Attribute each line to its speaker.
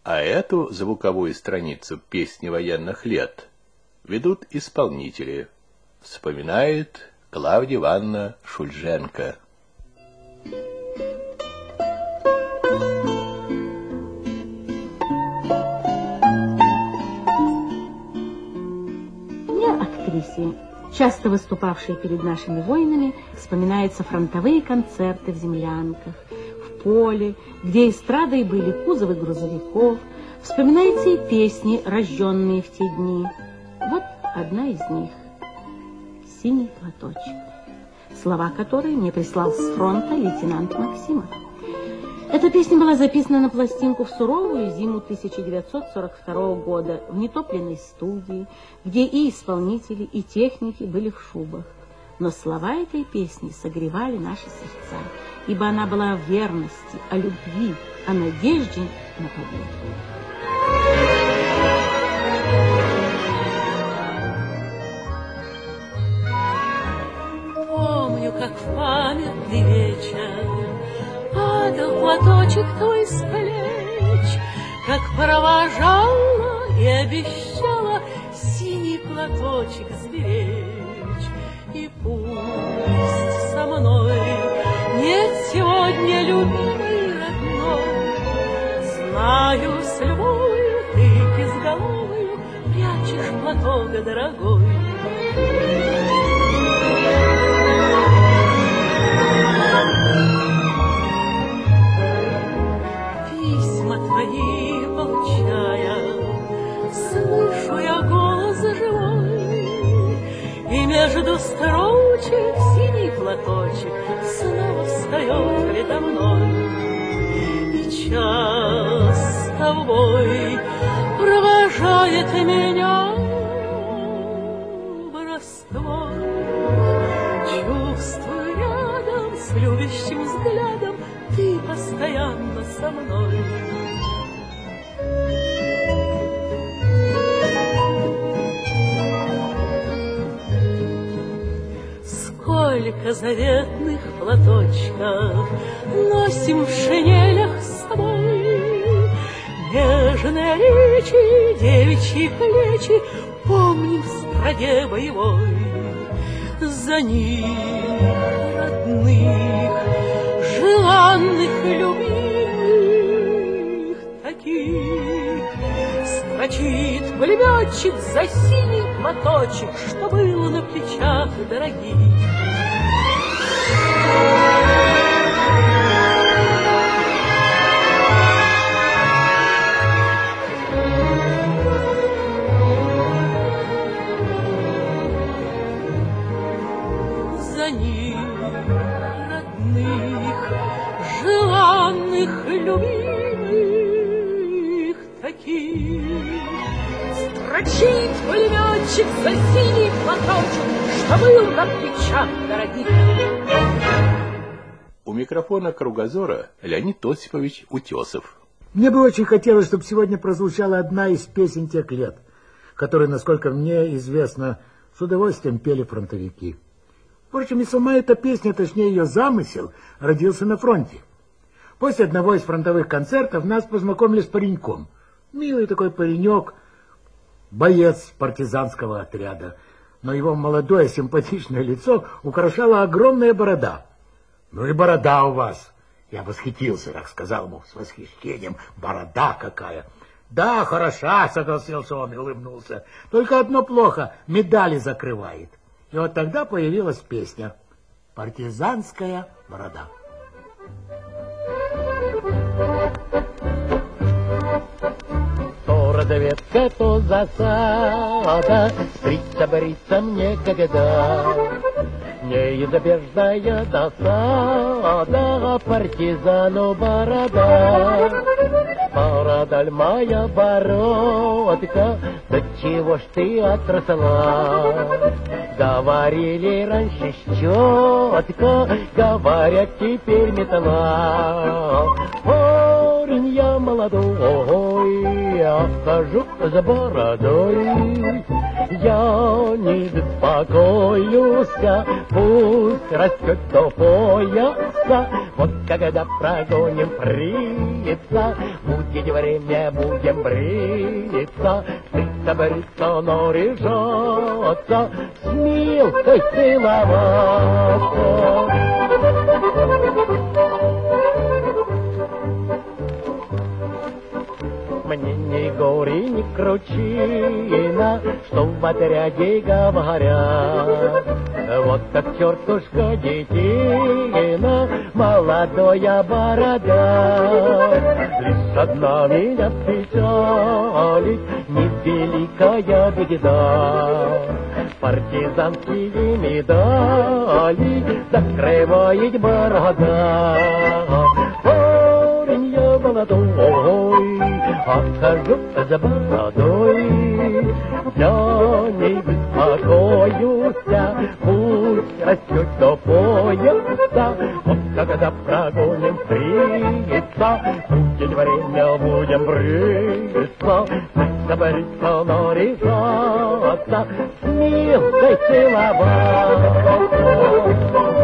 Speaker 1: А эту звуковую страницу песни военных лет ведут исполнители. Вспоминает Клавдия Ивановна Шульженко.
Speaker 2: Мне, актрисе, часто выступавшей перед нашими воинами, вспоминаются фронтовые концерты в землянках, в поле, где эстрадой были кузовы грузовиков. Вспоминаются и песни, рожденные в те дни. Вот одна из них — «Синий платочек», слова которой мне прислал с фронта лейтенант Максимов. Эта песня была записана на пластинку в суровую зиму 1942 года в нетопленной студии, где и исполнители, и техники были в шубах. Но слова этой песни согревали наши сердца, ибо она была о верности, о любви, о надежде на победу.
Speaker 3: Помню, как в памятный вечер падал платочек твой с плеч, как провожала и обещала синий платочек сберечь. И пусть со мной нет сегодня любимой родной, знаю, с любовью ты безголовою прячешь платок дорогой. Письма твои получая, слышу я голос живой, и между строчек синий платочек снова встает передо мной. И час с тобой провожает меня в Ростов. Чувствую рядом с любящим взглядом ты постоянно со мной. Сколько заветных платочков носим в шинелях с тобой, нежные речи, девичьи плечи помним в страде боевой. За них родных, желанных, любимых, таких строчит пулеметчик за синий платочек, что было на плечах дорогих. За них родных, желанных, любимых, таких строчит пулеметчик за синий платочек, что был на плечах дорогих.
Speaker 1: У микрофона «Кругозора» Леонид Осипович Утесов.
Speaker 4: Мне бы очень хотелось, чтобы сегодня прозвучала одна из песен тех лет, которые, насколько мне известно, с удовольствием пели фронтовики. Впрочем, и сама эта песня, точнее ее замысел, родился на фронте. После одного из фронтовых концертов нас познакомили с пареньком. Милый такой паренек, боец партизанского отряда. Но его молодое симпатичное лицо украшала огромная борода. «Ну и борода у вас!» Я восхитился, так сказал ему с восхищением. «Борода какая!» «Да, хороша», согласился он и улыбнулся. «Только одно плохо, медали закрывает». И вот тогда появилась песня «Партизанская борода». То разведка, то засада, стриться, бриться некогда. Неизбежная досада, партизану борода. Бородаль моя бородка, да чего ж ты отросла? Говорили раньше щетка, говорят теперь метла. Парень я молодой,
Speaker 5: я хожу с бородой. Я не беспокоюсь, пусть растет до пояса. Вот когда прогоним фрица, будет время, будем бриться. Фрица бриться, наряжаться, с Милкой целоваться. Мне ни горе, ни кручина, что в отряде говорят. Вот так тетушка детина, молодая борода. Лишь одна меня печалит, невеликая беда. Партизанские медали закрывает борода. Парень я молодой, отхожу за бородой. Я не беспокоюсь, пусть растет до пояса. Вот когда прогоним фрица, будет время, будем бриться. Забориться, наряжаться, с Милкой целоваться.